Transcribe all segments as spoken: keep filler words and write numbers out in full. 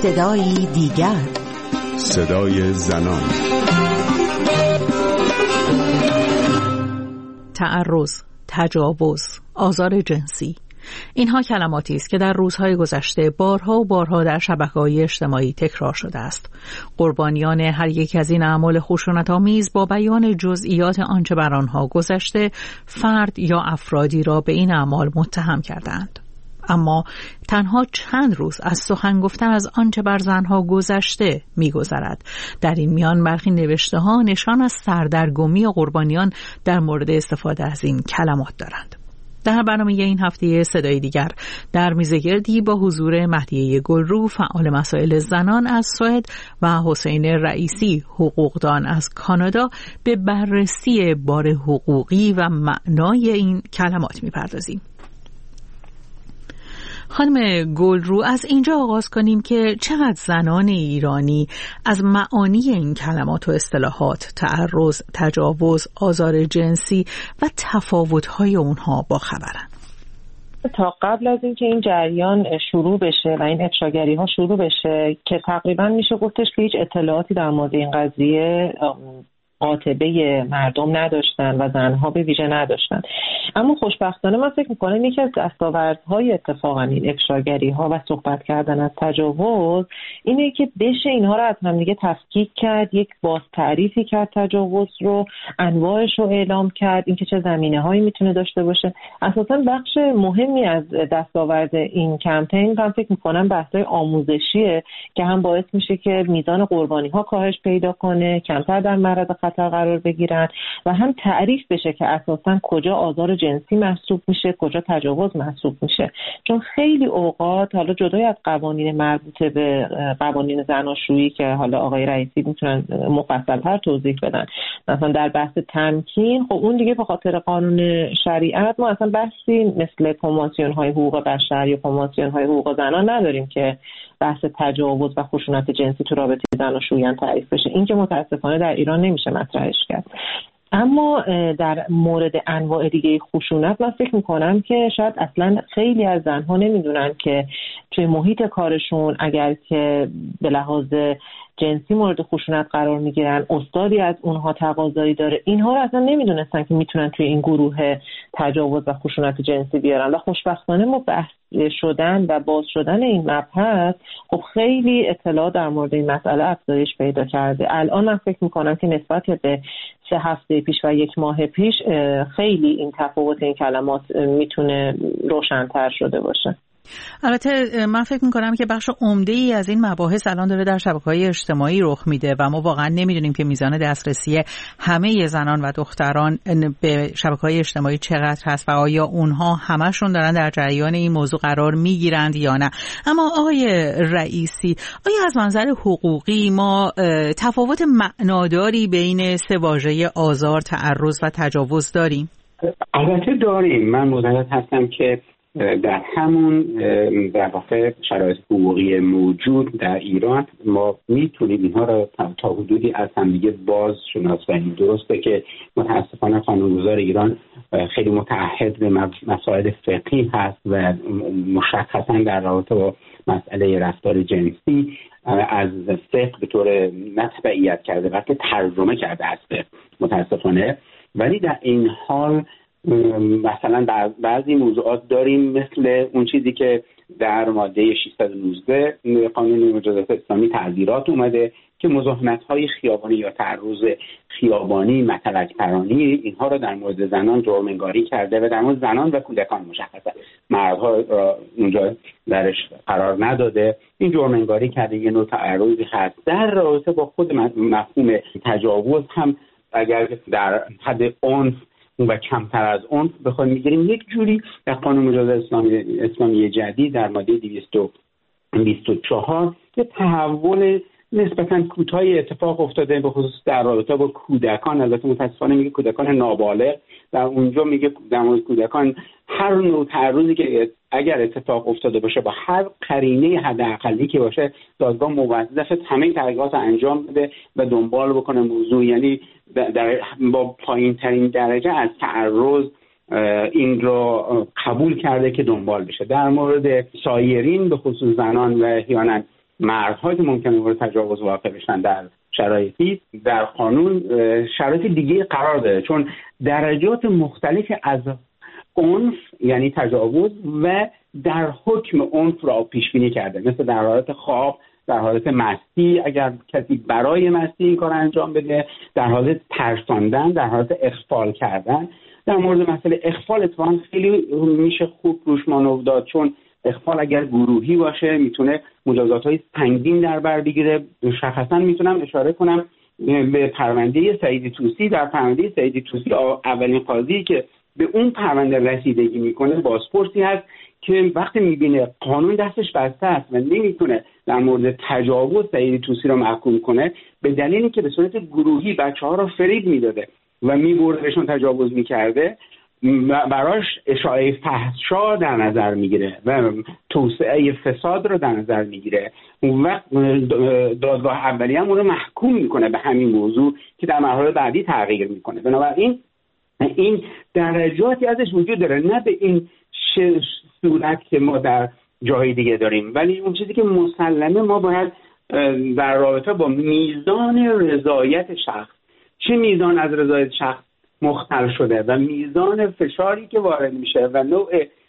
صدایی دیگر، صدای زنان. تعرض، تجاوز، آزار جنسی، اینها کلماتی است که در روزهای گذشته بارها و بارها در شبکه‌های اجتماعی تکرار شده است. قربانیان هر یک از این اعمال خشونت‌آمیز با بیان جزئیات آنچه بر آنها گذشته، فرد یا افرادی را به این اعمال متهم کردند. اما تنها چند روز از سخن گفتن از آنچه بر زنها گذشته می‌گذرد. در این میان برخی نوشته‌ها نشان از سردرگمی قربانیان در مورد استفاده از این کلمات دارند. در برنامه این هفته صدای دیگر در میزگردی با حضور مهدیه گلرو، فعال مسائل زنان از سوئد، و حسین رئیسی، حقوقدان از کانادا، به بررسی بار حقوقی و معنای این کلمات می‌پردازیم. خانم گلرو، از اینجا آغاز کنیم که چقدر زنان ایرانی از معانی این کلمات و اصطلاحات، تعرض، تجاوز، آزار جنسی و تفاوت‌های اونها با خبرن؟ تا قبل از اینکه این جریان شروع بشه و این افشاگری‌ها شروع بشه که تقریبا میشه گفتش که هیچ اطلاعاتی در مورد این قضیه قاطبه مردم نداشتن و زنها به ویژه نداشتن. اما خوشبختانه من فکر میکنم یکی از دستاوردهای اتفاقا این افشاگری‌ها و صحبت کردن از تجاوز اینه که بشه اینها رو از هم دیگه تفکیک کرد، یک باز تعریفی کرد تجاوز رو، انواعش رو اعلام کرد، اینکه چه زمینه‌هایی میتونه داشته باشه. اساساً بخش مهمی از دستاورد این کمپین من فکر میکنم بحث‌های آموزشیه که هم باعث میشه که میزان قربانی‌ها کاهش پیدا کنه، کمتر در معرض خطر قرار بگیرن و هم تعریف بشه که اساساً کجا آزار جنسی محسوب میشه، کجا تجاوز محسوب میشه. چون خیلی اوقات حالا جدای از قوانین مربوطه به قوانین زناشویی که حالا آقای رئیسی میتونن مفصل‌تر توضیح بدن، مثلا در بحث تمکین، خب اون دیگه به خاطر قانون شریعت ما اصلا بحثی مثل کنوانسیون های حقوق بشر یا کنوانسیون های حقوق زنان نداریم که بحث تجاوز و خشونت جنسی تو رابطه زناشویی تعریف بشه. این که متاسفانه در ایران نمیشه مطرحش کرد. اما در مورد انواع دیگه خشونت من فکر میکنم که شاید اصلا خیلی از زنها نمیدونن که توی محیط کارشون اگر که به لحاظ جنسی مورد خشونت قرار میگیرن، استادی از اونها تقاضایی داره، اینها رو اصلا نمیدونستن که میتونن توی این گروه تجاوز و خشونت جنسی بیارن. و خوشبختانه ما بحث شدن و باز شدن این مبحث خب خیلی اطلاع در مورد این مسئله افزایش پیدا کرده. الان من فکر میکنم که نسبت به سه هفته پیش و یک ماه پیش خیلی این تفاوت این کلمات میتونه روشن‌تر شده باشه. البته من فکر میکنم که بخش عمده‌ای از این مباحث الان داره در شبکه‌های اجتماعی رخ میده و ما واقعا نمیدونیم که میزان دسترسی همه زنان و دختران به شبکه‌های اجتماعی چقدر هست و آیا اونها همشون دارن در جریان این موضوع قرار میگیرند یا نه. اما آقای رئیسی، آیا از منظر حقوقی ما تفاوت معناداری بین سه واژه آزار، تعرض و تجاوز داریم؟ البته داریم. من معتقد هستم که در همون در واقع شرایط حقوقی موجود در ایران ما میتونیم اینها را تا حدودی از همدیگه باز شناساییم. درسته که متاسفانه قانونگذار ایران خیلی متعهد به مسائل فقهی هست و مشخصا در رابطه با مسئله رفتار جنسی از فقه به طور نه تبعیت کرده بلکه ترجمه کرده از فقه متاسفانه. ولی در این حال مثلا بعضی موضوعات داریم مثل اون چیزی که در ماده ششصد و نوزده قانون مجازات اسلامی تعزیرات اومده که مزاحمت‌های خیابانی یا تعرض خیابانی، متلک پرانی، اینها رو در مورد زنان جرم‌انگاری کرده و در مورد زنان و کودکان مشخصه، مردها را اونجا درش قرار نداده. این جرم‌انگاری کرده، یه نوع تعرضی هست. در رابطه با خود مفهوم تجاوز هم اگر در حد عنف و کمتر از اون بخوایم میگیریم، یک جوری در قانون مجازات اسلامی اسلامی جدید در ماده دویست و بیست و چهار که تحول نسبتاً کوتاهی اتفاق افتاده به خصوص در رابطه با کودکان. البته متأسفانه میگه کودکان نابالغ، در اونجا میگه در مورد کودکان هر نوع تعرضی که اگر اتفاق افتاده باشه با هر قرینه حداقلی که باشه، دادگاه موظف همه تحقیقات انجام بده و دنبال بکنه موضوع، یعنی در با پایین ترین درجه از تعرض این را قبول کرده که دنبال بشه. در مورد سایرین به خصوص زنان و احیانا مردهایی که ممکنه مورد تجاوز واقع بشن در شرایطی در قانون شرایط دیگه قرار داره، چون درجات مختلفی از عنف یعنی تجاوز و در حکم عنف را پیش بینی کرده، مثل در حالت خواب، در حالت مستی اگر کسی برای مستی این کار انجام بده، در حالت ترساندن، در حالت اخفال کردن. در مورد مسئله اخفال اتفاقا خیلی میشه خوب روش مانور داد، چون اخفال اگر گروهی باشه میتونه مجازات‌های سنگین در بر بگیره. مشخصا میتونم اشاره کنم به پرونده سعید طوسی. در پرونده سعید طوسی اولین قاضی که به اون پرونده رسیدگی میکنه بازپرسی هست که وقتی میبینه قانون دستش بسته است و نمیتونه در مورد تجاوز سعید طوسی رو محکوم کنه، به دلیلی که به صورت گروهی بچه‌ها رو فریب میداده و میبرده بهشون تجاوز میکرده، براش اشاعه فحشا در نظر میگیره و توسعه فساد رو در نظر میگیره. اون وقت دادگاه اولیه هم اون رو محکوم میکنه به همین موضوع که در مرحله بعدی تغییر میکنه. بنابراین این درجاتی ازش وجود داره، نه به این صورت که ما در جای دیگه داریم، ولی اون چیزی که مسلمه ما باید در رابطه با میزان رضایت شخص، چه میزان از رضایت شخص مختل شده و میزان فشاری که وارد میشه و نوع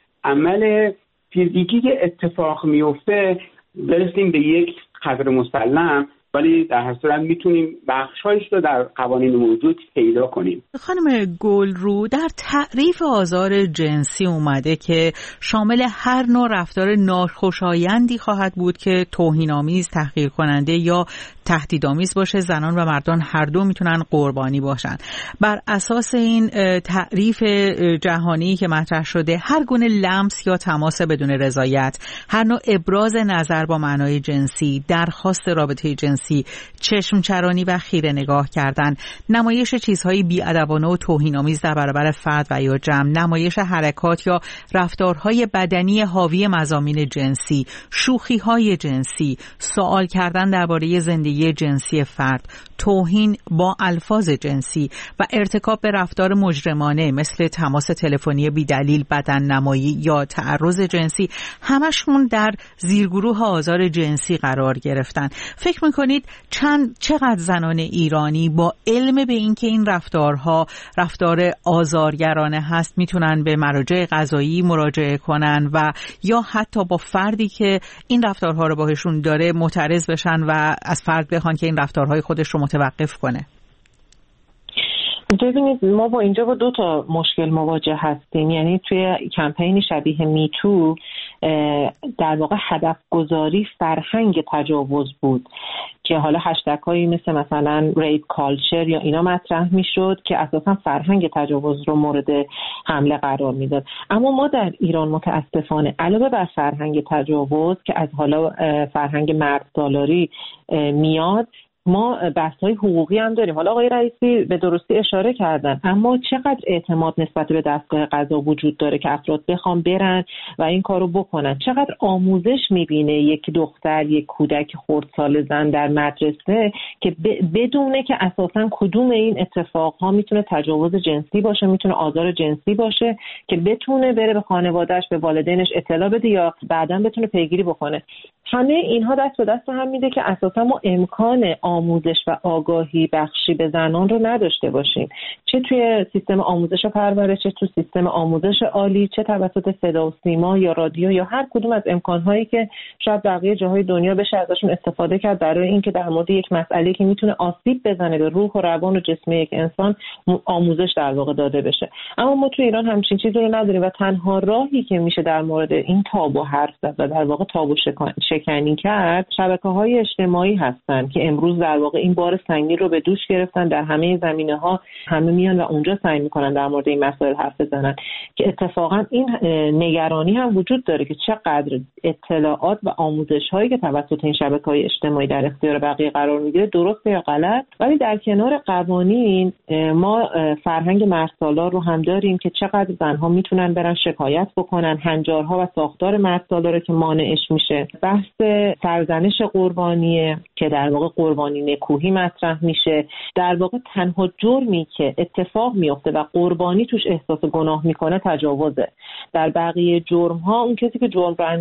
عمل فیزیکی که اتفاق میفته برسیم به یک قدر مسلم، ولی در هر صورت میتونیم بخشایش رو در قوانین موجود پیدا کنیم. خانم گلرو، در تعریف آزار جنسی اومده که شامل هر نوع رفتار ناخوشایندی خواهد بود که توهین‌آمیز، تحقیر کننده یا تهدیدآمیز باشه. زنان و مردان هر دو میتونن قربانی باشن. بر اساس این تعریف جهانی که مطرح شده، هر گونه لمس یا تماس بدون رضایت، هر نوع ابراز نظر با معنای جنسی، درخواست رابطه جنسی، چشم چرانی و خیره نگاه کردن، نمایش چیزهای بی‌ادبانه و توهین‌آمیز در برابر فرد و یا جمع، نمایش حرکات یا رفتارهای بدنی حاوی مضامین جنسی، شوخی‌های جنسی، سوال کردن درباره زندگی جنسی فرد، توهین با الفاظ جنسی و ارتکاب به رفتار مجرمانه مثل تماس تلفنی بی‌دلیل، بدن نمایی یا تعرض جنسی، همشون در زیرگروه آزار جنسی قرار گرفتن. فکر میکنید چند چقدر زنان ایرانی با علم به اینکه این رفتارها رفتار آزارگرانه هست میتونن به مراجع قضایی مراجعه کنن و یا حتی با فردی که این رفتارها رو باهاشون داره معترض بشن و از فرد بخوان که این رفتارهای خودش رو متوقف کنه؟ ببینید، ما با اینجا با دو تا مشکل مواجه هستیم. یعنی توی کمپین شبیه میتو در واقع هدف گذاری فرهنگ تجاوز بود که حالا هشتگ هایی مثل مثلا ریپ کالچر یا اینا مطرح میشد که اساسا فرهنگ تجاوز رو مورد حمله قرار میداد. اما ما در ایران متاسفانه علاوه بر فرهنگ تجاوز که از حالا فرهنگ مرد سالاری میاد، ما بحث‌های حقوقی هم داریم. حالا آقای رئیسی به درستی اشاره کردن، اما چقدر اعتماد نسبت به دستگاه قضا وجود داره که افراد بخوام برن و این کارو بکنن؟ چقدر آموزش میبینه یک دختر، یک کودک خردسال زن در مدرسه که بدونه که اساساً کدوم این اتفاقها میتونه تجاوز جنسی باشه، میتونه آزار جنسی باشه، که بتونه بره به خانواده‌اش، به والدینش اطلاع بده یا بعداً بتونه پیگیری بکنه. همه اینها دست به دست هم میده که اساساً ما امکان آموزش و آگاهی بخشی به زنان رو نداشته باشیم، چه توی سیستم آموزش و پرورش، چه توی سیستم آموزش عالی، چه توسط صدا و سیما یا رادیو یا هر کدوم از امکانهایی که شاید بقیه جاهای دنیا بشه ازشون استفاده کرد برای اینکه در مورد یک مسئله که میتونه آسیب بزنه به روح و روان و جسم یک انسان آموزش در واقع داده بشه. اما ما توی ایران همچین چیزی رو نداریم و تنها راهی که میشه در مورد این تابو حرف زد و در واقع تابو شکنی کرد شبکه‌های اجتماعی هستن که امروز در واقع این بار سنگین رو به دوش گرفتن. در همه زمینه‌ها همه میان و اونجا سعی میکنن در مورد این مسائل حرف بزنن که اتفاقا این نگرانی هم وجود داره که چقدر اطلاعات و آموزش‌هایی که توسط این شبکه‌های اجتماعی در اختیار بقیه قرار میگیره درسته یا غلط. ولی در کنار قوانین ما فرهنگ مردسالار رو هم داریم که چقدر زنها میتونن برن شکایت بکنن، هنجارها و ساختار مردسالار که مانعش میشه. بحث سرزنش قربانیه که در واقع قربانی نکوهی مطرح میشه. در واقع تنها جرمی که اتفاق میفته و قربانی توش احساس گناه میکنه تجاوزه. در بقیه جرم ها اون کسی که جرم رو